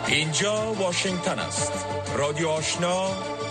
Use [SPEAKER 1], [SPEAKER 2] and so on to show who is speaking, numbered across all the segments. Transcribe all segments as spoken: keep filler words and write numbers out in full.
[SPEAKER 1] اینجا واشنگتن است. رادیو آشنا،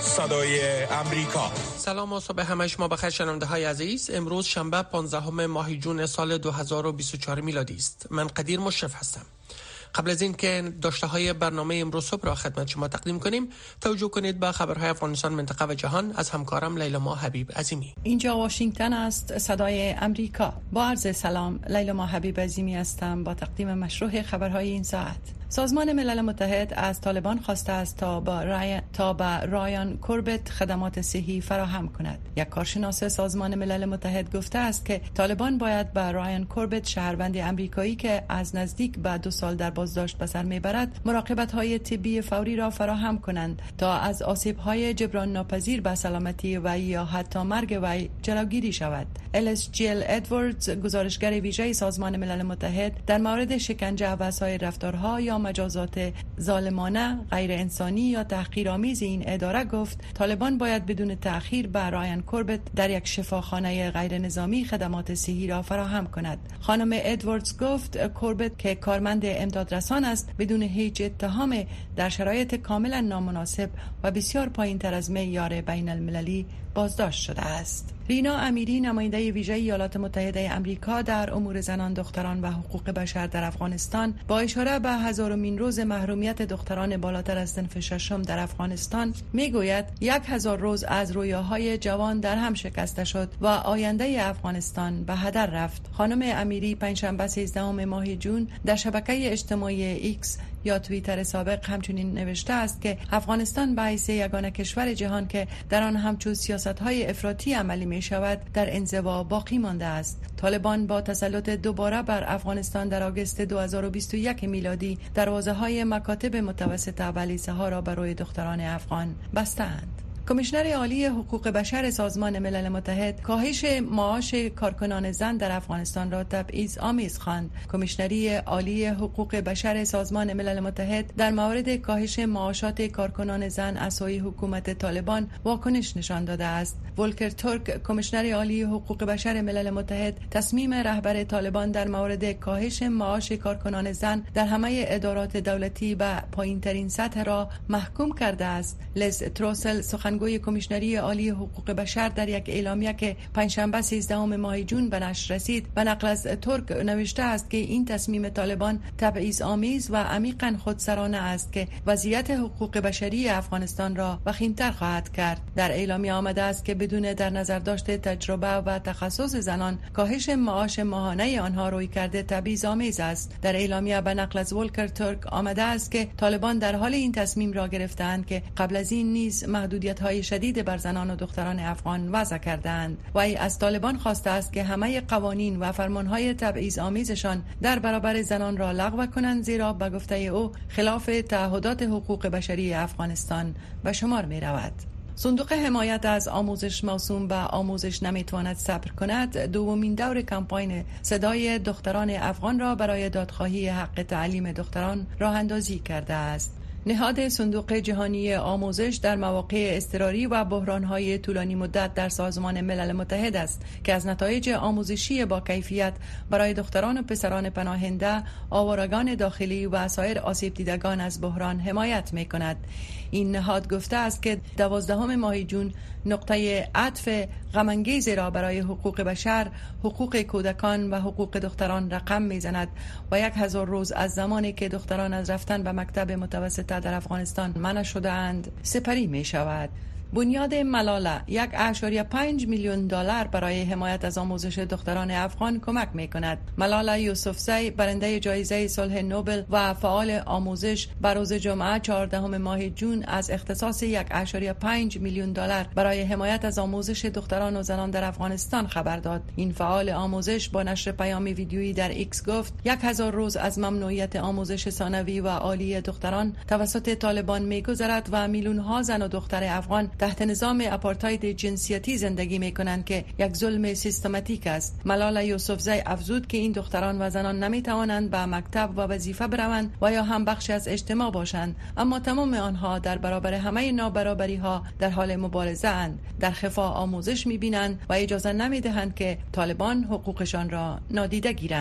[SPEAKER 1] صدای امریکا.
[SPEAKER 2] سلام و صبح همه شما بخیر شنونده های عزیز. امروز شنبه پانزدهم ماه جون سال دو هزار و بیست و چهار میلادی است. من قدیر مشرف هستم. قبل از این که داشته های برنامه امروز صبح را خدمت شما تقدیم کنیم، توجه کنید به خبرهای افغانستان، منطقه و جهان از همکارم لیلا حبیب عظیمی.
[SPEAKER 3] اینجا واشنگتن است، صدای امریکا. با عرض سلام، لیلا حبیب عظیمی هستم با تقدیم مشروع خبرهای این ساعت. سازمان ملل متحد از طالبان خواسته است تا با رای... تا به رایان کوربت خدمات صحی فراهم کند. یک کارشناس سازمان ملل متحد گفته است که طالبان باید به رایان کوربت، شهروند آمریکایی که از نزدیک به دو سال در بازداشت به سر میبرد، مراقبت‌های طبی فوری را فراهم کنند تا از آسیب‌های جبران ناپذیر به سلامتی وی یا حتی مرگ وی جلوگیری شود. الیس جیل ادواردز، گزارشگر ویژه سازمان ملل متحد در مورد شکنجه و سایر رفتارها یا مجازات ظالمانه، غیر انسانی یا تحقیرآمیز این اداره گفت طالبان باید بدون تأخیر به رایان کوربت در یک شفاخانه غیر نظامی خدمات صحی را فراهم کند. خانم ادواردز گفت کوربت که کارمند امدادرسان است، بدون هیچ اتهام در شرایط کاملا نامناسب و بسیار پایین‌تر از معیار بین المللی بازداشت شده است. رینا امیری، نماینده ویژه ایالات متحده آمریکا در امور زنان، دختران و حقوق بشر در افغانستان، با اشاره به هزارمین روز محرومیت دختران بالاتر از صنف ششم در افغانستان، میگوید یک هزار روز از رویاهای جوان در هم شکسته شد و آینده افغانستان به هدر رفت. خانم امیری پنجشنبه سیزدهم ماه جون در شبکه اجتماعی ایکس یا توییتر سابق همچنین نوشته است که افغانستان به حیث یگانه کشور جهان که در آن همچون سیاست‌های افراطی عملی می شود در انزوا باقی مانده است. طالبان با تسلط دوباره بر افغانستان در آگوست دو هزار و بیست و یک میلادی دروازه‌های مکاتب متوسطه و لیسه‌ها را برای دختران افغان بستند. کمیشنر عالی حقوق بشر سازمان ملل متحد کاهش معاش کارکنان زن در افغانستان را تبعیض آمیز خواند. کمیشنری عالی حقوق بشر سازمان ملل متحد در مورد کاهش معاشات کارکنان زن از سوی حکومت طالبان واکنش نشان داده است. ولکر تورک، کمیشنر عالی حقوق بشر ملل متحد، تصمیم رهبر طالبان در مورد کاهش معاش کارکنان زن در همه ادارات دولتی به پایین‌ترین سطح را محکوم کرده است. لیز تروسل، سخن گوی کمیشنری عالی حقوق بشر، در یک اعلامیه که پنجشنبه سیزدهم ماه جون به نشر رسید به نقل از ترک نوشته است که این تصمیم طالبان تبعیض آمیز و عمیقاً خودسرانه است که وضعیت حقوق بشری افغانستان را وخیم‌تر خواهد کرد. در اعلامیه آمده است که بدون در نظر داشت تجربه و تخصص زنان، کاهش معاش ماهانه آنها روی کرده تبعیض آمیز است. در اعلامیه به نقل از ولکر ترک آمده است که طالبان در حال این تصمیم را گرفتند که قبل از این نیز محدودیت های شدید بر زنان و دختران افغان وضع کردند. و ای از طالبان خواسته است که همه قوانین و فرمانهای تبعیض آمیزشان در برابر زنان را لغو کنند، زیرا به گفته او خلاف تعهدات حقوق بشری افغانستان به شمار می رود. صندوق حمایت از آموزش موسوم به آموزش نمیتواند صبر کند، دومین دور کمپاین صدای دختران افغان را برای دادخواهی حق تعلیم دختران راه اندازی کرده است. نهاد صندوق جهانی آموزش در مواقع اضطراری و بحران‌های طولانی مدت در سازمان ملل متحد است که از نتایج آموزشی با کیفیت برای دختران و پسران پناهنده، آوارگان داخلی و سایر آسیب دیدگان از بحران حمایت می‌کند. این نهاد گفته است که دوازدهم ماه جون نقطه عطف غم‌انگیزی را برای حقوق بشر، حقوق کودکان و حقوق دختران رقم می‌زند و یک هزار روز از زمانی که دختران از رفتن به مکتب متوسطه در افغانستان منع شده‌اند سپری می‌شود. بنیاد ملالا یک اشاریه پنج میلیون دلار برای حمایت از آموزش دختران افغان کمک می کند. ملالا یوسفزی، برنده جایزه صلح نوبل و فعال آموزش، بر روز جمعه چهاردهم ماه جون از اختصاص یک اشاریه پنج میلیون دلار برای حمایت از آموزش دختران و زنان در افغانستان خبر داد. این فعال آموزش با نشر پیامی ویدیویی در ایکس گفت یک هزار روز از ممنوعیت آموزش ثانوی و عالی دختران توسط طالبان می‌گذرد و میلیون ها زن و دختر افغان تحت نظام آپارتاید جنسیتی زندگی می کنند که یک ظلم سیستماتیک است. ملالا یوسفزی افزود که این دختران و زنان نمی توانند به مکتب و وظیفه بروند و یا هم بخشی از اجتماع باشند، اما تمام آنها در برابر همه نابرابری ها در حال مبارزه اند، در خفا آموزش می بینند و اجازه نمی دهند که طالبان حقوقشان را نادیده گیرند.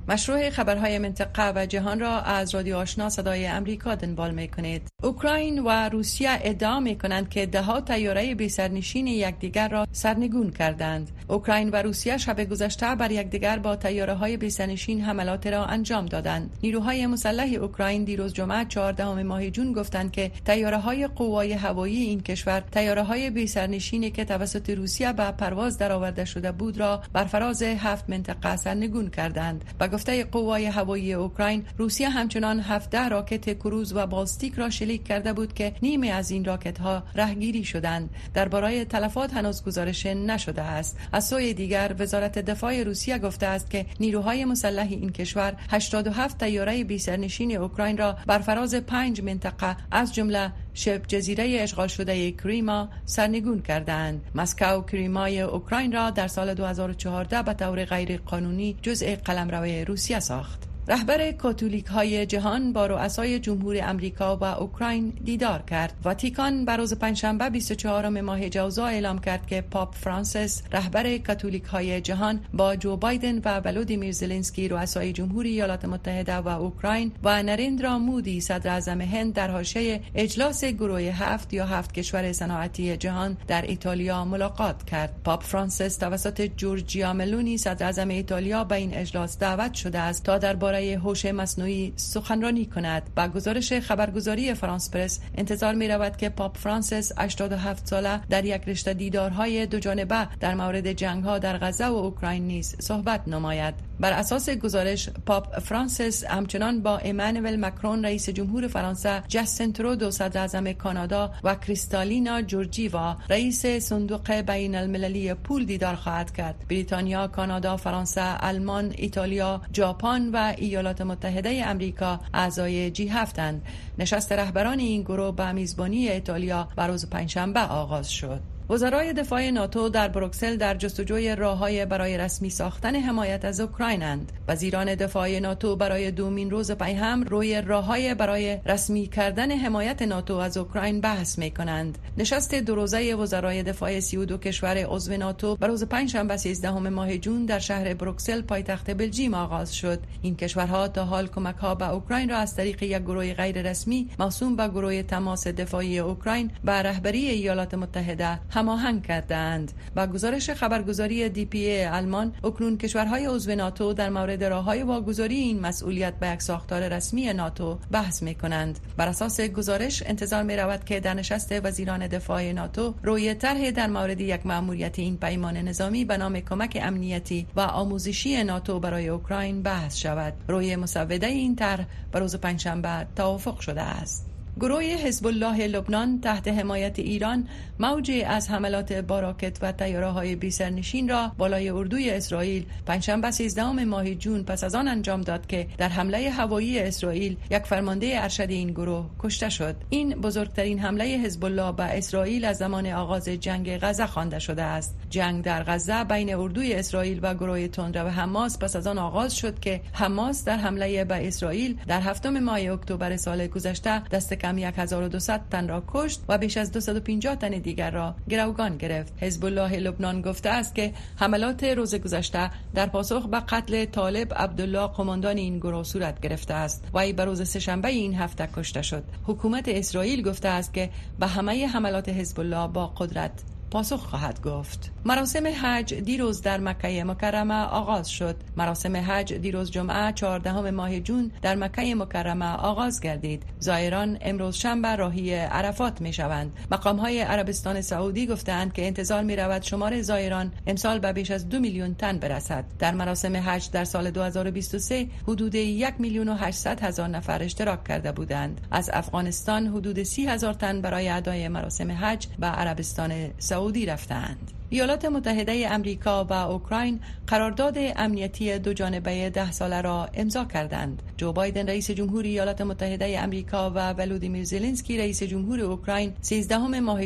[SPEAKER 3] مشروع خبرهای منطقه و جهان را از رادیو آشنا صدای امریکا دنبال می‌کنید. اوکراین و روسیه ادعا می‌کنند که ده ها طیاره بی سرنشین یکدیگر را سرنگون کردند. اوکراین و روسیه شب گذشته بر یکدیگر با طیاره‌های بی سرنشین حملات را انجام دادند. نیروهای مسلح اوکراین دیروز جمعه چهاردهم ماه جون گفتند که طیاره‌های قوای هوایی این کشور طیاره‌های بی سرنشینی که توسط روسیه به پرواز درآورده شده بود را بر فراز هفت منطقه سرنگون کردند. با گفته قوای هوایی اوکراین، روسیه همچنان هفده راکت کروز و بالستیک را شلیک کرده بود که نیمی از این راکت‌ها راهگیری شدند. درباره تلفات هنوز گزارش نشده است. از سوی دیگر وزارت دفاع روسیه گفته است که نیروهای مسلح این کشور هشتاد و هفت طیاره بی سرنشین اوکراین را بر فراز پنج منطقه از جمله شبه جزیره اشغال شده کریما سرنگون کردند. مسکو کریمای اوکراین را در سال دو هزار و چهارده به طور غیر قانونی جزء قلمرو روسیه ساخت. رهبر کاتولیک های جهان با رؤسای جمهور امریکا و اوکراین دیدار کرد. واتیکان بر روز پنجشنبه بیست و چهارم ماه جوزا اعلام کرد که پاپ فرانسیس رهبر کاتولیک های جهان با جو بایدن و ولودیمیر زلنسکی رؤسای جمهور ایالات متحده و اوکراین و نریندرا مودی صدر اعظم هند در حاشیه اجلاس گروه هفت یا هفت کشور صنعتی جهان در ایتالیا ملاقات کرد. پاپ فرانسیس توسط جورجیا ملونی صدر اعظم ایتالیا به این اجلاس دعوت شده است تا درباره هوش مصنوعی سخنرانی کند. با گزارش خبرگزاری فرانس پرس انتظار می رود که پاپ فرانسیس هشتاد و هفت ساله در یک رشته دیدارهای دو جانبه در مورد جنگ‌ها در غزه و اوکراین نیز صحبت نماید. بر اساس گزارش پاپ فرانسیس همچنان با امانوئل مکرون رئیس جمهور فرانسه، جاستین ترودو صدر اعظم کانادا و کریستالینا جورجیوا رئیس صندوق بین المللی پول دیدار خواهد کرد. بریتانیا، کانادا، فرانسه، آلمان، ایتالیا، ژاپن و ایالات متحده امریکا اعضای جی هفت اند. نشست رهبران این گروه به میزبانی ایتالیا بر روز پنجشنبه آغاز شد. وزرای دفاع ناتو در بروکسل در جستجوی راه‌های برای رسمی ساختن حمایت از اوکراینند. وزیران دفاع ناتو برای دومین روز پی هم روی راه‌های برای رسمی کردن حمایت ناتو از اوکراین بحث می‌کنند. نشست دو روزه وزرای دفاع سی و دو کشور عضو ناتو بر روز پنجشنبه سیزدهم ماه جون در شهر بروکسل پایتخت بلژیم آغاز شد. این کشورها تا حال کمک‌ها به اوکراین را از طریق یک گروه غیر رسمی موسوم به گروه تماس دفاعی اوکراین به رهبری ایالات متحده هماهنگ کردند. با گزارش خبرگزاری دی پی ای آلمان، اکنون کشورهای عضو ناتو در مورد راه‌های واگذاری این مسئولیت به یک ساختار رسمی ناتو بحث می‌کنند. بر اساس گزارش انتظار می‌رود که در نشست وزیران دفاع ناتو روی طرح در مورد یک مأموریت این پیمان نظامی به نام کمک امنیتی و آموزشی ناتو برای اوکراین بحث شود. روی مسوده این طرح بر روز پنجشنبه توافق شده است. گروه حزب الله لبنان تحت حمایت ایران موجی از حملات با راکت و طیاره‌های بی سرنشین را بالای اردوی اسرائیل پنجشنبه سیزدهم ماه جون پس از آن انجام داد که در حمله هوایی اسرائیل یک فرمانده ارشد این گروه کشته شد. این بزرگترین حمله حزب الله به اسرائیل از زمان آغاز جنگ غزه خوانده شده است. جنگ در غزه بین اردوی اسرائیل و گروه تندرو حماس پس از آن آغاز شد که حماس در حمله به اسرائیل در هفتم ماه اکتبر سال گذشته دست کم هزار و دویست تن را کشت و بیش از دویست و پنجاه تن دیگر را گروگان گرفت. حزب الله لبنان گفته است که حملات روز گذشته در پاسخ به قتل طالب عبدالله قماندان این گروه صورت گرفته است و ای بر روز سه‌شنبه این هفته کشته شد. حکومت اسرائیل گفته است که به همه حملات حزب الله با قدرت پاسخ خواهد گفت. مراسم حج دیروز در مکه مکرمه آغاز شد. مراسم حج دیروز جمعه چهاردهم ماه جون در مکه مکرمه آغاز گردید. زائران امروز شنبه راهی عرفات می شوند. مقام های عربستان سعودی گفتند که انتظار می رود شمار زائران امسال به بیش از دو میلیون تن برسد. در مراسم حج در سال دو هزار و بیست و سه حدود یک میلیون و هشتصد هزار نفر اشتراک کرده بودند. از افغانستان حدود سی هزار تن برای ادای مراسم حج به عربستان سعودی رفتند. ایالات متحده امریکا و اوکراین قرارداد امنیتی دو جانبه ده ساله را امضا کردند. جو بایدن رئیس جمهور ایالات متحده امریکا و ولودیمیر زلنسکی رئیس جمهور اوکراین سیزدهم ماه جون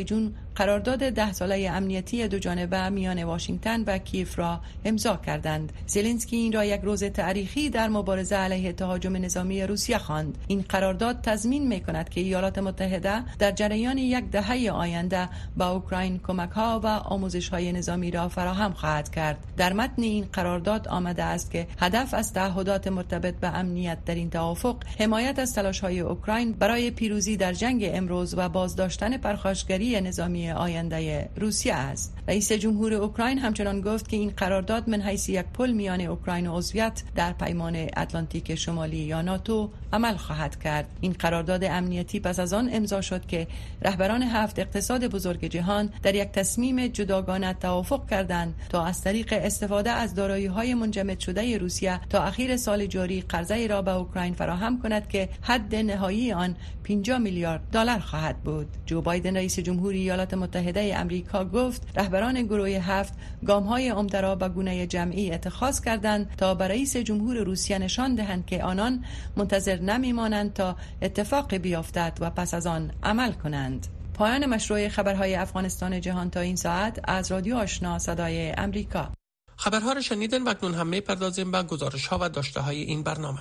[SPEAKER 3] قرارداد ده ساله امنیتی دو جانبه میان واشنگتن و کیف را امضا کردند. زلنسکی این را یک روز تاریخی در مبارزه علیه تهاجم نظامی روسیه خواند. این قرارداد تضمین می‌کند که ایالات متحده در جریان یک دهه آینده به اوکراین کمک‌ها و آموزش‌های نظامی را فراهم خواهد کرد. در متن این قرارداد آمده است که هدف از تعهدات مرتبط به امنیت در این توافق حمایت از تلاش‌های اوکراین برای پیروزی در جنگ امروز و بازداشتن پرخاشگری نظامی آینده روسیه است. رئیس جمهور اوکراین همچنان گفت که این قرارداد من حیث یک پل میان اوکراین و عضویت در پیمان اتلانتیک شمالی یا ناتو عمل خواهد کرد. این قرارداد امنیتی پس از آن امضا شد که رهبران هفت اقتصاد بزرگ جهان در یک تصمیم جداگانه توافق کردند تا از طریق استفاده از دارایی‌های منجمد شده روسیه تا اخیر سال جاری قرضه را به اوکراین فراهم کند که حد نهایی آن پنجاه میلیارد دلار خواهد بود. جو بایدن رئیس جمهوری ایالات متحده امریکا گفت رهبران گروه هفت گام‌های عمده را به گونه جمعی اتخاذ کردند تا به رئیس جمهور روسیه نشان دهند که آنان منتظر نمی‌مانند تا اتفاق بیفتد و پس از آن عمل کنند. پایان مشروع خبرهای افغانستان جهان تا این ساعت از رادیو آشنا صدای امریکا.
[SPEAKER 2] خبرها را شنیدن و اکنون هم می‌پردازیم به گزارش‌ها و داشته‌های این برنامه.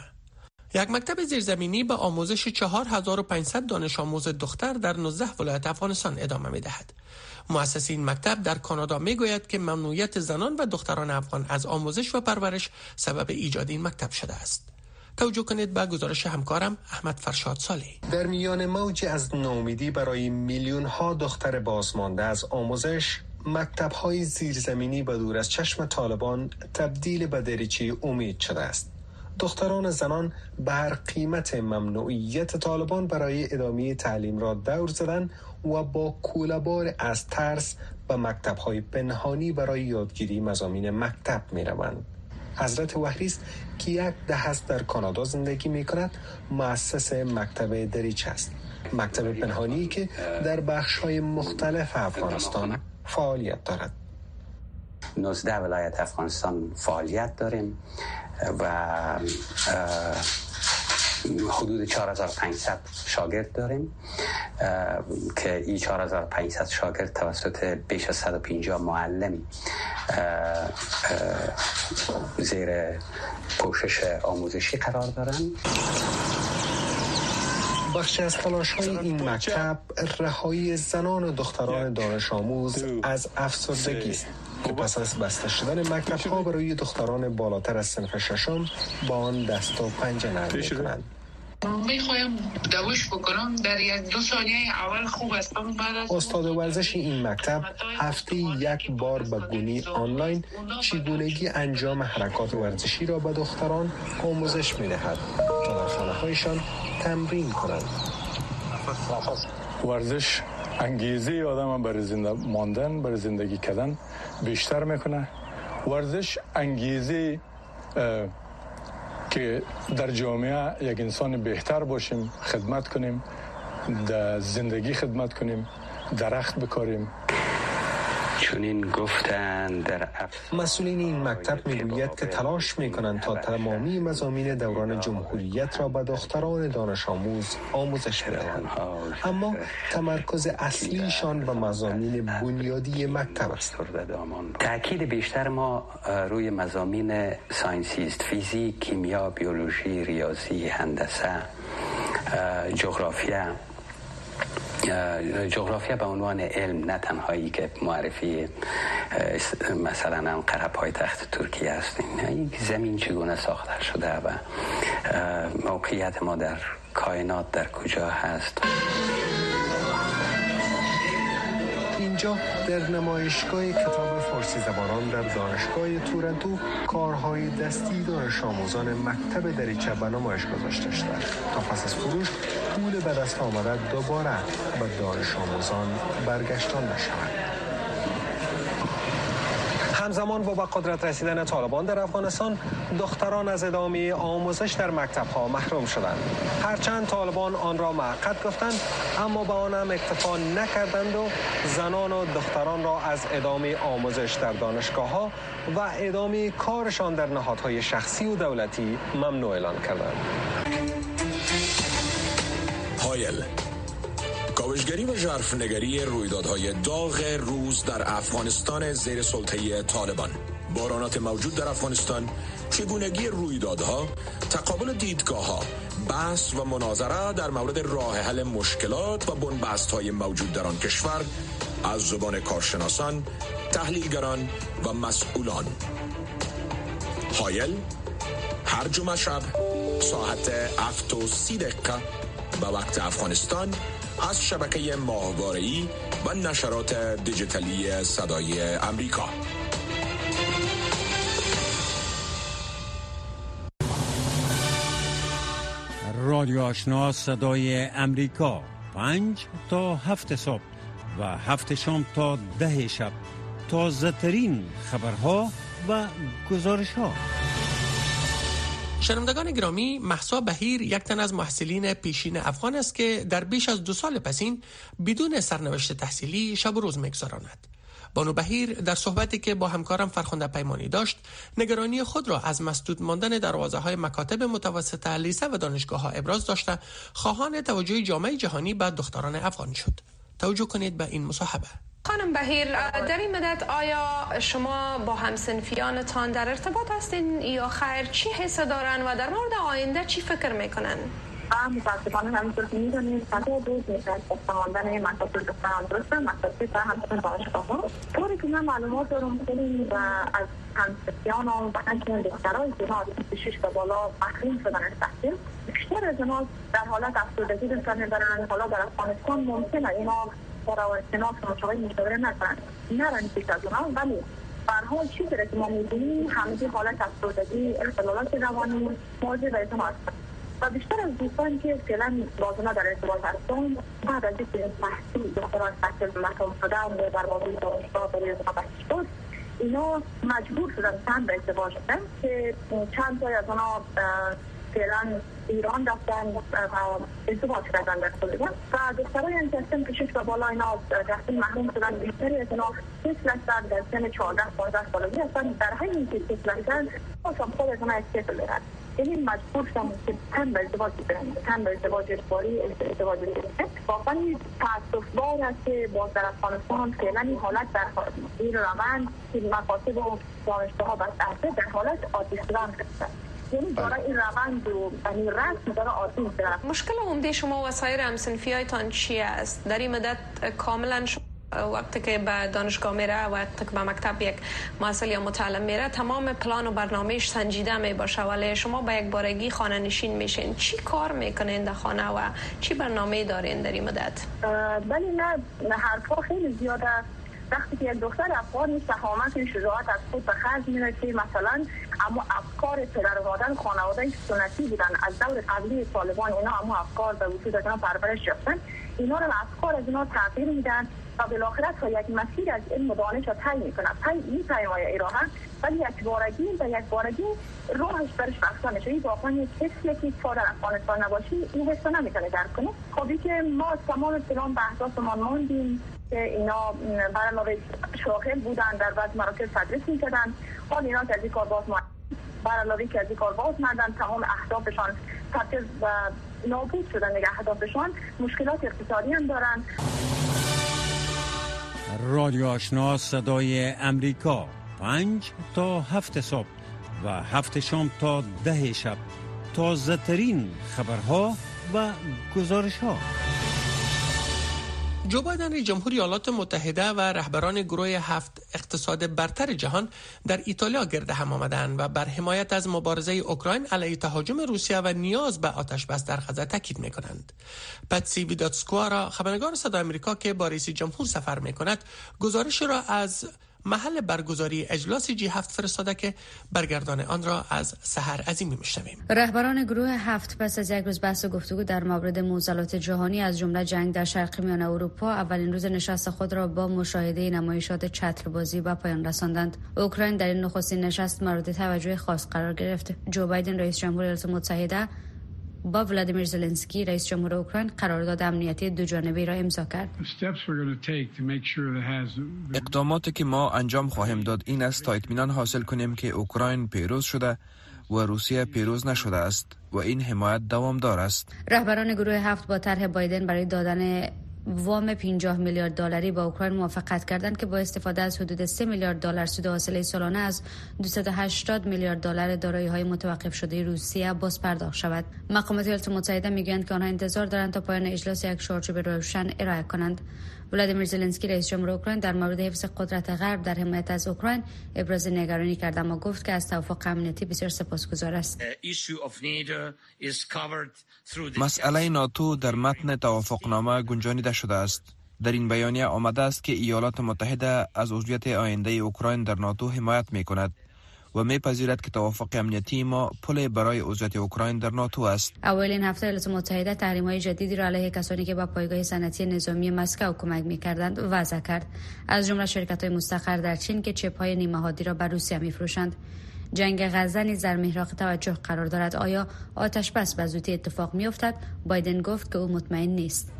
[SPEAKER 2] یک مکتب زیرزمینی به آموزش چهار هزار و پانصد دانش آموز دختر در نوزده ولایت افغانستان ادامه می‌دهد. مؤسس این مکتب در کانادا می‌گوید که ممنوعیت زنان و دختران افغان از آموزش و پرورش سبب ایجاد این مکتب شده است. توجه کنید به گزارش همکارم احمد فرشاد صالحی.
[SPEAKER 4] در میان موج از ناامیدی برای میلیون ها دختر بازمانده از آموزش، مکتب‌های زیرزمینی به دور از چشم طالبان تبدیل به دریچه امید شده است. دختران و زنان به هر قیمت ممنوعیت طالبان برای ادامه تعلیم را دور زدن و با کوله‌بار از ترس به مکتب‌های پنهانی برای یادگیری مضامین مکتب می‌روند. حضرت وحریست که یک دهه است در کانادا زندگی می‌کند، مؤسس مکتب دریچه است. مکتب پنهانی که در بخش‌های مختلف افغانستان فعالیت دارد.
[SPEAKER 5] نوزده ولایت افغانستان فعالیت داریم و حدود چهار هزار و پانصد شاگرد داریم که این چهار هزار و پانصد شاگرد توسط بیش از صد و پنجاه معلم زیر پوشش آموزشی قرار دارند.
[SPEAKER 4] بخشی از تلاش‌های این مکتب رهایی زنان و دختران دانش آموز از افسردگی است که پس از بسته شدن مکتب‌ها برای دختران بالاتر از صنف ششم با آن دست و پنجه نرم می‌کنند.
[SPEAKER 6] میخوایم دوش بکنم در یک دو ثانیه اول خوب هستم.
[SPEAKER 4] استاد ورزش این مکتب هفته یک بار به گونه آنلاین چگونگی انجام حرکات ورزشی را به دختران آموزش می‌دهد تا در خانه‌هایشان تمرین کنند.
[SPEAKER 7] ورزش انگیزه آدم برای زنده ماندن، برای زندگی کردن بیشتر میکنه. ورزش انگیزه که در جامعه یک انسان بهتر باشیم، خدمت کنیم، در زندگی خدمت کنیم، درخت بکاریم.
[SPEAKER 5] چونین گفتن در
[SPEAKER 4] مسئولین این مکتب میگوید که تلاش میکنند تا تمامی مضامین دوران جمهوریت را به دختران دانش آموز آموزش بدهند، اما تمرکز اصلیشان به مضامین بنیادی مکتب است.
[SPEAKER 5] تأکید بیشتر ما روی مضامین ساینسی است: فیزیک، کیمیا، بیولوژی، ریاضی، هندسه، جغرافیا. جغرافیا به عنوان علم، نه تنهایی که معرفی مثلا انقره پایتخت ترکیه است، این زمین چگونه ساخته شده و موقعیت ما در کائنات در کجا هست.
[SPEAKER 4] اینجا در نمایشگاه کتاب فارسی زبانان در دانشگاه تورنتو کارهای دستی دانش آموزان مکتب دریچه به نمایش گذاشته شده تا پس از فروش پول به دست آمده دوباره به دانش آموزان برگشتان نشود. همزمان با به قدرت رسیدن طالبان در افغانستان، دختران از ادامه آموزش در مکتب‌ها محروم شدند. هرچند طالبان آن را معقد گفتند، اما به آن هم اکتفا نکردند و زنان و دختران را از ادامه آموزش در دانشگاه‌ها و ادامه کارشان در نهادهای شخصی و دولتی ممنوع اعلان کردند.
[SPEAKER 1] هایل کاوشگری و ژرفنگری رویدادهای داغ روز در افغانستان زیر سلطه طالبان، بحرانات موجود در افغانستان، چگونگی رویدادها، تقابل دیدگاه‌ها، بحث و مناظره در مورد راه حل مشکلات و بنبست‌های موجود در آن کشور از زبان کارشناسان، تحلیلگران و مسئولان. حایل هر جمعه شب ساعت هفت و سی دقیقه به وقت افغانستان از شبکه ماهواره‌ای و نشرات دیجیتالی صدای امریکا.
[SPEAKER 8] رادیو آشنا صدای امریکا، پنج تا هفت صبح و هفت شام تا ده شب، تازه ترین خبرها و گزارش ها.
[SPEAKER 2] شنوندگان گرامی، مهسا بهیر یک تن از محصلین پیشین افغان است که در بیش از دو سال پسین بدون سرنوشت تحصیلی شب و روز می‌گذراند. بانو بهیر در صحبتی که با همکارم فرخنده پیمانی داشت، نگرانی خود را از مسدود ماندن دروازه‌های مکاتب متوسطه، لیسه و دانشگاه‌ها ابراز داشته، خواهان توجه جامعه جهانی به دختران افغان شد. توجه کنید به این مصاحبه.
[SPEAKER 9] خانم بهیر، در این مدت آیا شما با همسنفیانتان در ارتباط هستین یا خیر؟ چی حس دارن و در مورد آینده چی فکر میکنن؟
[SPEAKER 10] متاسفانه همینطور که میدونید صدا دوز میشه استماندن مسافر دختران درسته مسافر در همسن دانشگاه ها. طوری که من معلومات دارم خیلی و از همسنفیان و همچنین دخترهای که ها بیست و شش به بالا محروم شدن از تحصیل، بیشتر از اینا در حالت افسردگی دچار می‌شدن. حالا در افغانستان ممکنه اینا با روانشناس مشاوره مشاوره نکنن، نرن پیش از اونا، ولی به هر حال چیزی که ما می‌بینیم همگی حالت افسردگی، اختلالات روانی موجود در اینا هست. و بیشتر از دوستانی که فعلا با اونا در ارتباط هستن، بعد از اینکه تحصیل دختران تحصیل مکمل شدن و در واقع دانشگاه برای ازدواج شد، اینا مجبور شدن چند به ازدواج شدن که چند تای از اونا فعلا ایران رفتن و ازدواج کردن در خودشون و دخترای هم که سن کشش و بالا اینا تحصیل محروم شدن. بیشتری از اینا طفل هستن، در سن چهارده پانزده سالگی هستن. در همین که طفل هستن باشم خود از اونا استفاده دارن، یعنی مجبور شدن که تن به ازدواج برن، تن به ازدواج اجباری، ازدواج اجباری. واقعا تأسف‌بار است که باز در افغانستان فعلا این حالت در این روند که مکاتب و دانشگاه‌ها بسته در حالت عادی شدن هستند. یعنی داره این روند و این رسم داره عادی میشه.
[SPEAKER 9] مشکل عمده شما و سایر همسنفیایتان چی است؟ در این مدت کاملا وقتی که به دانشگاه میره، وقتی که به مکتب یک محصل یا متعلم میره، تمام پلان و برنامه‌اش سنجیده می باشه، ولی شما با یک بارگی خانه نشین میشین. چی کار میکنین در خانه و چی برنامه دارین در این مدت؟
[SPEAKER 10] ولی نه حرفا خیلی زیاده. وقتی که یک دختر افغان شهامت شجاعت از خود به خرج می‌ده که مثلا اما افکار پدر و مادر خانواده سنتی بودن از دور قبلی طالبان، اینا اما افکار به وجود از اینا پرورش یافتن، اینا رو افکار از اینا تغییر میدن و بالاخره تا یک مسیر از علم و دانش را طی میکنن. طی این پیمای ایران ولی یک بارگی و یک بارگی راهش برش بخشا میشه. این واقعا یک کسی که تا در افغانستان نباشی این حس نمیتونه درک کنه. خبی که ما تمام پلان به احساسمان ماندیم که اینا برای علاوه شاغل بودن، در بعض مراکز تدریس میکردن، حال اینا که از این کار باز ماندن، برای علاوه که از این کار باز ماندن، تمام اهدافشان تبدیل و نابود شدن دیگه. اهدافشان مشکلات اقتصادی هم دارن.
[SPEAKER 8] رادیو آشنا صدای امریکا، پنج تا هفت صبح و هفت شام تا ده شب، تازه ترین خبرها و گزارش ها.
[SPEAKER 2] جو بایدن رئیس جمهور ایالات متحده و رهبران گروه هفت اقتصاد برتر جهان در ایتالیا گرد هم آمدند و بر حمایت از مبارزه اوکراین علیه تهاجم روسیه و نیاز به آتش بس در غزه تاکید می‌کنند. پاتسی ویداتسکوارا، خبرنگار صدای آمریکا که با رئیس جمهور سفر می‌کند، گزارش را از محل برگزاری اجلاس جی هفت فرستاده که برگردان آن را از سحر عظیمی میشنویم.
[SPEAKER 11] رهبران گروه هفت پس از یک روز بحث و گفتگو در مورد معضلات جهانی از جمله جنگ در شرق میانه اروپا، اولین روز نشست خود را با مشاهده نمایشات چتربازی به پایان رساندند. اوکراین در این نخستین نشست مورد توجه خاص قرار گرفت. جو بایدن رئیس جمهور ایالات متحده با ولادیمیر زلنسکی رئیس جمهور اوکراین قرارداد امنیتی دوجانبه را امضا کرد.
[SPEAKER 12] اقداماتی که ما انجام خواهیم داد این است تا اطمینان حاصل کنیم که اوکراین پیروز شده و روسیه پیروز نشده است و این حمایت دوامدار است.
[SPEAKER 11] رهبران گروه هفت با طرح بایدن برای دادن وام پنجاه میلیارد دلاری با اوکراین موافقت کردند که با استفاده از حدود سه میلیارد دلار سود حاصله سالانه از دویست و هشتاد میلیارد دلار دارایی‌های متوقف شده روسیه باز پرداخت شود. مقامات ایالات متحده میگویند که آنها انتظار دارند تا پایان اجلاس یک چارچوب روشن ارائه کنند. ولادیمیر زلنسکی رئیس جمهور اوکراین در مورد حفظ قدرت غرب در حمایت از اوکراین ابراز نگرانی کرد، اما گفت که از توافق امنیتی بسیار سپاسگزار است.
[SPEAKER 12] مسئله ناتو در متن توافقنامه گنجانیده شده است. در این بیانیه آمده است که ایالات متحده از عضویت آینده اوکراین در ناتو حمایت می کند و میپذیرد که توافق امنیتی ما پل برای عضویت اوکراین در ناتو است.
[SPEAKER 11] اولین هفته ایالات متحده تحریم‌های جدیدی را علیه کسانی که با پایگاه صنعتی نظامی مسکو کمک می‌کردند وضع کرد، از جمله شرکت‌های مستقر در چین که چپ‌های نیمه‌هادی را به روسیه می‌فروشند. جنگ غزه نیز در محور توجه قرار دارد. آیا آتش بس به زودی اتفاق می‌افتد؟ بایدن گفت که او مطمئن نیست.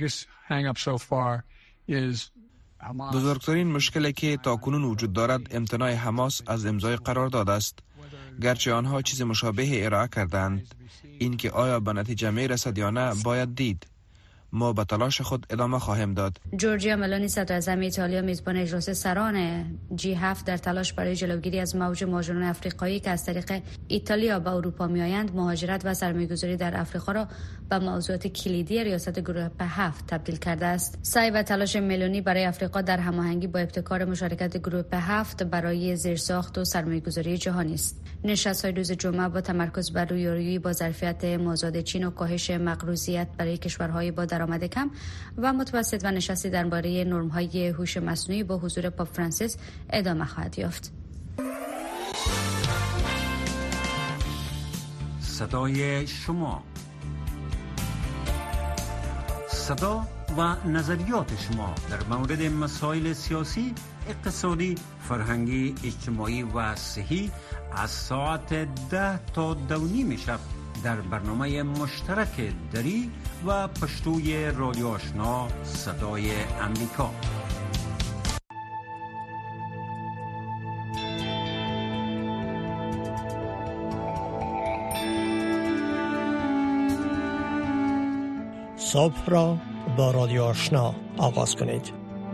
[SPEAKER 12] بزرگترین مشکلی که تاکنون وجود دارد امتناع حماس از امضای قرارداد است، گرچه آنها چیز مشابه ارائه کردند. این که آیا به نتیجه می رسد یا نه باید دید. ما به تلاش خود ادامه خواهیم داد.
[SPEAKER 11] جورجیا ملونی صدر اعظم ایتالیا میزبان اجلاس سران جی هفت در تلاش برای جلوگیری از موج مهاجران افریقایی که از طریق ایتالیا به اروپا میآیند، مهاجرت و سرمایه‌گذاری در افریقا را به موضوعات کلیدی ریاست گروه هفت تبدیل کرده است. سعی و تلاش ملونی برای افریقا در هماهنگی با ابتکار مشارکت گروه هفت برای زیرساخت و سرمایه‌گذاری جهانی است. نشست‌های روز جمعه با تمرکز بر رویارویی با ظرفیت مازاد چین و کاهش مقروضیت برای کشورهای با درآمد کم و متوسط و نشستی درباره نرم‌های هوش مصنوعی با حضور پاپ فرانسیس ادامه خواهد یافت.
[SPEAKER 8] صدای شما، صدا و نظریات شما در مورد مسائل سیاسی، اقتصادی، فرهنگی، اجتماعی و صحی از ساعت ده تا دو نیم شب در برنامه مشترک دری و پشتوی رادیو آشنا صدای امریکا.
[SPEAKER 13] صبح را با رادیو آشنا آغاز کنید.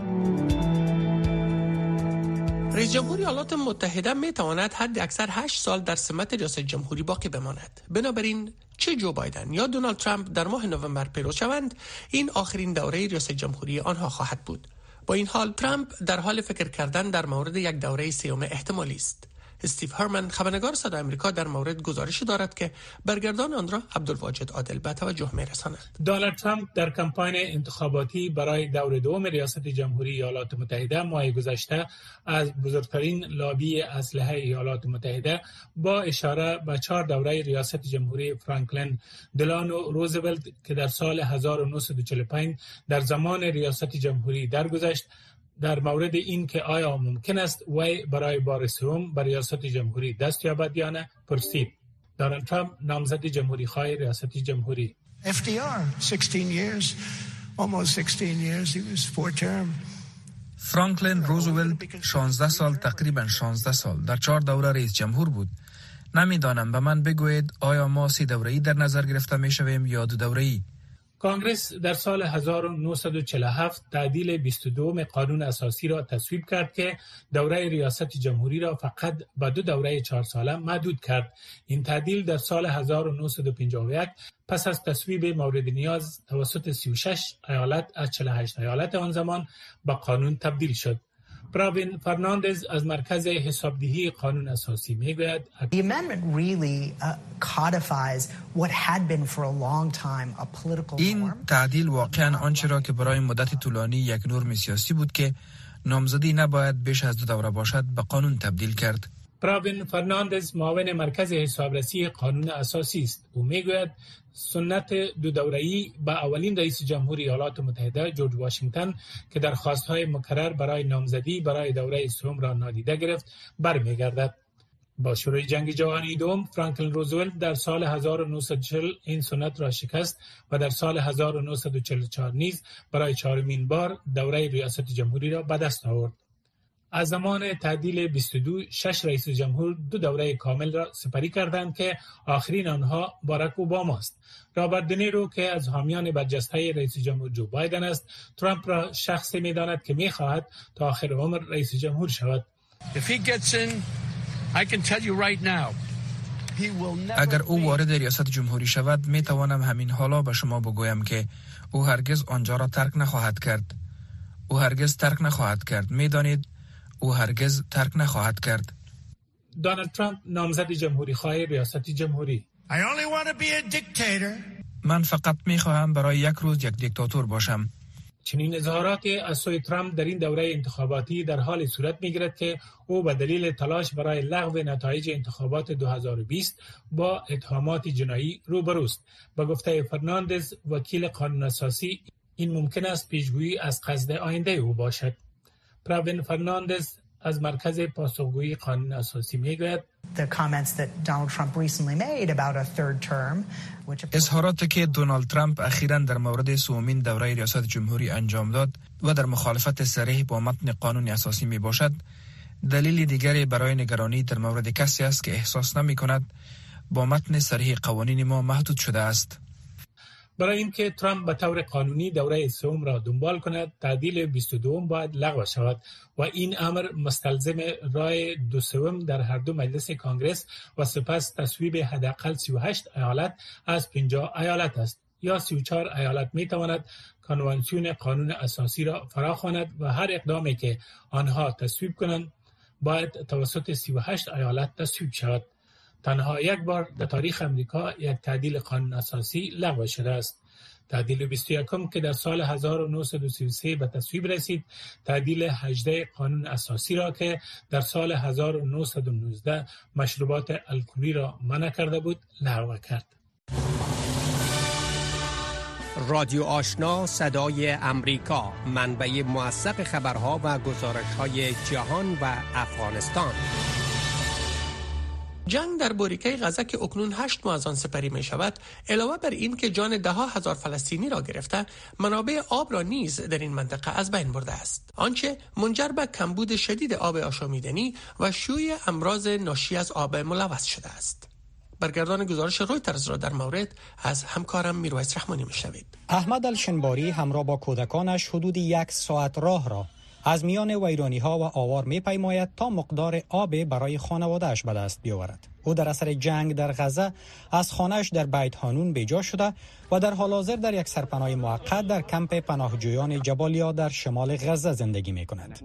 [SPEAKER 2] رئیس جمهور ایالات متحده می تواند حد اکثر هشت سال در سمت ریاست جمهوری باقی بماند. بنابراین چه جو بایدن یا دونالد ترامپ در ماه نوامبر پیروز شوند، این آخرین دوره ریاست جمهوری آنها خواهد بود. با این حال ترامپ در حال فکر کردن در مورد یک دوره سیوم احتمالی است. استیو هرمن خبرنگار صدای آمریکا در مورد گزارشی دارد که برگردان آن را عبدالواجد عادل به توجه می‌رساند.
[SPEAKER 14] دونالد ترامپ در کمپاین انتخاباتی برای دور دوم ریاست جمهوری ایالات متحده ماه گذشته از بزرگترین لابی اسلحه ایالات متحده با اشاره به چهار دوره ریاست جمهوری فرانکلین دلانو روزولت که در سال هزار و نهصد و چهل و پنج در زمان ریاست جمهوری درگذشت، در مورد این که آیا ممکن است وی برای بار سوم بر ریاست جمهوری دست یابد یا نه پرسید. دونالد ترامپ نامزد جمهوری خواه ریاست جمهوری
[SPEAKER 15] اف دی آر sixteen years almost sixteen years he was four term.
[SPEAKER 12] فرانکلین روزولت شانزده سال، تقریبا شانزده سال در چهار دوره رئیس جمهور بود. نمیدانم، به من بگوید آیا ما سی دوره‌ای در نظر گرفته میشویم یا دو دوره‌ای؟
[SPEAKER 14] کانگرس در سال هزار و نهصد و چهل و هفت تعدیل بیست و دو قانون اساسی را تصویب کرد که دوره ریاست جمهوری را فقط به دو دوره چهار ساله محدود کرد. این تعدیل در سال هزار و نهصد و پنجاه و یک پس از تصویب مورد نیاز توسط سی و شش ایالت از چهل و هشت ایالت آن زمان به قانون تبدیل شد. پراوین فرناندز از مرکز حسابدهی قانون اساسی میگوید
[SPEAKER 16] The amendment really uh, codifies what had been for a long time a political norm.
[SPEAKER 12] این تعدیل واقعا آنچه را که برای مدت طولانی یک نرم سیاسی بود که نامزدی نباید بیش از دو دوره باشد به قانون تبدیل کرد.
[SPEAKER 14] پراوین فرناندز معاون مرکز حسابرسی قانون اساسی است. او میگوید سنت دو دوره‌ای با اولین رئیس جمهوری ایالات متحده جورج واشنگتن که درخواست‌های مکرر برای نامزدی برای دوره سوم را نادیده گرفت برمیگردد. با شروع جنگ جهانی دوم فرانکلین روزولت در سال هزار و نهصد و چهل این سنت را شکست و در سال هزار و نهصد و چهل و چهار نیز برای چهارمین بار دوره ریاست جمهوری را به دست آورد. از زمان تعدیل بیست و دو شش رئیس جمهور دو دوره کامل را سپری کردند که آخرین آنها باراک اوباما است. رابرت دنیرو که از حامیان برجسته رئیس جمهور جو بایدن است، ترامپ را شخصی می‌داند که می‌خواهد تا آخر عمر رئیس جمهور شود.
[SPEAKER 17] If he gets in, I can tell you right now.
[SPEAKER 12] اگر او وارد ریاست جمهوری شود، می توانم همین حالا به شما بگویم که او هرگز آنجا را ترک نخواهد کرد. او هرگز ترک نخواهد کرد. می دانید او هرگز ترک نخواهد کرد.
[SPEAKER 14] دونالد ترامپ نامزد جمهوری خواه ریاست جمهوری.
[SPEAKER 15] I only want to be a dictator.
[SPEAKER 12] من فقط می خواهم برای یک روز یک دیکتاتور باشم.
[SPEAKER 14] چنین اظهاراتی از سوی ترامپ در این دوره انتخاباتی در حال صورت می‌گیرد که او به دلیل تلاش برای لغو نتایج انتخابات دو هزار و بیست با اتهامات جنایی روبروست. به گفته فرناندز، وکیل قانون اساسی، این ممکن است پیشگویی از قصد آینده او باشد. پراوین فرناندز از مرکز پاسخگویی قانون اساسی میگوید
[SPEAKER 12] اظهاراتی که دونالد ترامپ اخیراً در مورد سومین دوره ریاست جمهوری انجام داد و در مخالفت صریح با متن قانون اساسی می باشد، دلیل دیگری برای نگرانی در مورد کسی است که احساس نمی کند با متن صریح قوانین ما محدود شده است.
[SPEAKER 14] برای اینکه ترامپ به طور قانونی دوره سوم را دنبال کند، تعدیل بیست و دو باید لغو شود و این امر مستلزم رای دو سوم در هر دو مجلس کانگرس و سپس تصویب حداقل سی و هشت ایالت از پنجاه ایالت است. یا سی و چهار ایالت می تواند کنوانسیون قانون اساسی را فراخواند و هر اقدامی که آنها تصویب کنند باید توسط سی و هشت ایالت تصویب شود. تنها یک بار در تاریخ امریکا یک تعدیل قانون اساسی لغو شده است. تعدیل بیست و یکم که در سال هزار و نهصد و سی و سه به تصویب رسید، تعدیل هجده قانون اساسی را که در سال هزار و نهصد و نوزده مشروبات الکلی را منع کرده بود، لغو کرد.
[SPEAKER 2] رادیو آشنا، صدای امریکا، منبع موثق خبرها و گزارش‌های جهان و افغانستان. جنگ در بوریکه غزه که اکنون هشت ماه از آن سپری می شود، علاوه بر این که جان ده ها هزار فلسطینی را گرفته، منابع آب را نیز در این منطقه از بین برده است، آنچه منجر به کمبود شدید آب آشامیدنی و شیوع امراض ناشی از آب ملوث شده است. برگردان گزارش رویترز را در مورد از همکارم میرویس رحمانی میشنوید.
[SPEAKER 18] احمد الشنباری همراه با کودکانش حدود یک ساعت راه را از میان ویرانی‌ها و آوار می‌پیماید تا مقدار آب برای خانواده‌اش به دست بیاورد. او در اثر جنگ در غزه از خانه‌اش در بیت حانون بیجا شده و در حال حاضر در یک سرپناه موقت در کمپ پناهجویان جبالیا در شمال غزه زندگی می‌کند.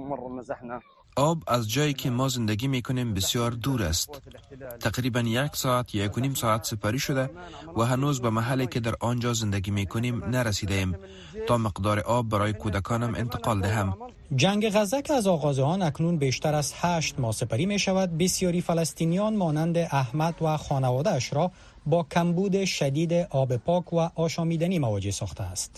[SPEAKER 12] آب از جایی که ما زندگی می‌کنیم بسیار دور است. تقریباً یک ساعت یا یک و نیم ساعت سپری شده و هنوز به محلی که در آنجا زندگی می‌کنیم نرسیدیم تا مقدار آب برای کودکانم انتقال دهم.
[SPEAKER 18] جنگ غزه که از آغاز آن اکنون بیشتر از هشت ماه سپری می شود، بسیاری فلسطینیان مانند احمد و خانواده‌اش را با کمبود شدید آب پاک و آشامیدنی مواجه ساخته است.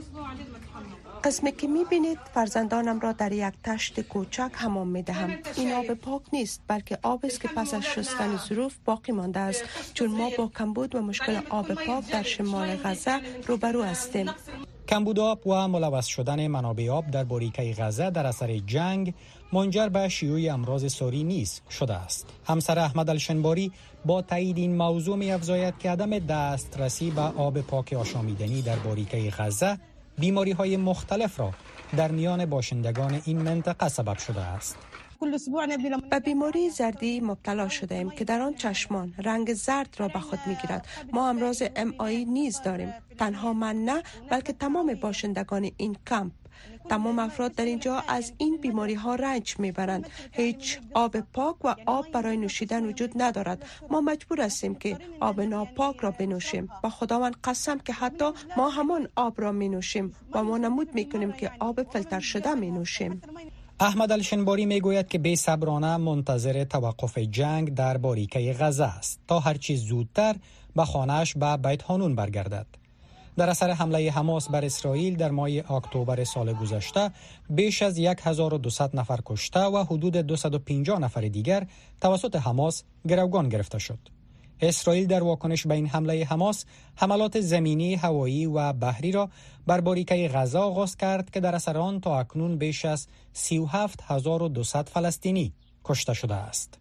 [SPEAKER 19] قسمی که می بینید فرزندانم را در یک تشت کوچک حمام می دهم. این آب پاک نیست، بلکه آب است که پس از شستن ظروف باقی مانده است، چون ما با کمبود و مشکل آب پاک در شمال غزه روبرو هستیم.
[SPEAKER 18] کمبود آب و ملوث شدن منابع آب در باریکه غزه در اثر جنگ منجر به شیوع امراض ساری نیز شده است. همسر احمد الشنباری با تایید این موضوع می افزاید که عدم دسترسی به آب پاک آشامیدنی در باریکه غزه بیماری های مختلف را در میان باشندگان این منطقه سبب شده است.
[SPEAKER 19] به بیماری زردی مبتلا شده ایم که در آن چشمان رنگ زرد را به خود میگیرد. ما امراض ام آی نیز داریم. تنها من نه، بلکه تمام باشندگان این کمپ. تمام افراد در اینجا از این بیماری ها رنج میبرند. هیچ آب پاک و آب برای نوشیدن وجود ندارد. ما مجبور هستیم که آب ناپاک را بنوشیم. با خداوند قسم که حتی ما همان آب را می نوشیم و ما نمود میکنیم که آب فیلتر شده می نوشیم.
[SPEAKER 18] احمد الشنباری میگوید که بی‌صبرانه منتظر توقف جنگ در باریکه غزه است تا هرچی زودتر به خانه‌اش به بیت حانون برگردد. در اثر حمله حماس بر اسرائیل در ماه اکتبر سال گذشته بیش از هزار و دویست نفر کشته و حدود دویست و پنجاه نفر دیگر توسط حماس گروگان گرفته شد. اسرائیل در واکنش به این حمله حماس حملات زمینی، هوایی و بحری را بر باریکه غزه آغاز کرد که در اثر آن تا اکنون بیش از سی و هفت هزار و دویست فلسطینی کشته شده است.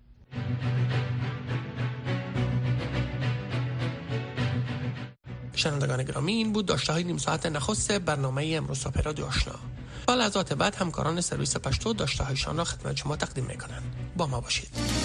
[SPEAKER 2] شنوندگان گرامی، این بود داشته های نیم ساعت نخست برنامه امروز صبح رادیو آشنا. با لحظات بعد همکاران سرویس پشتو داشته هایشان را خدمت شما تقدیم میکنند. با ما باشید.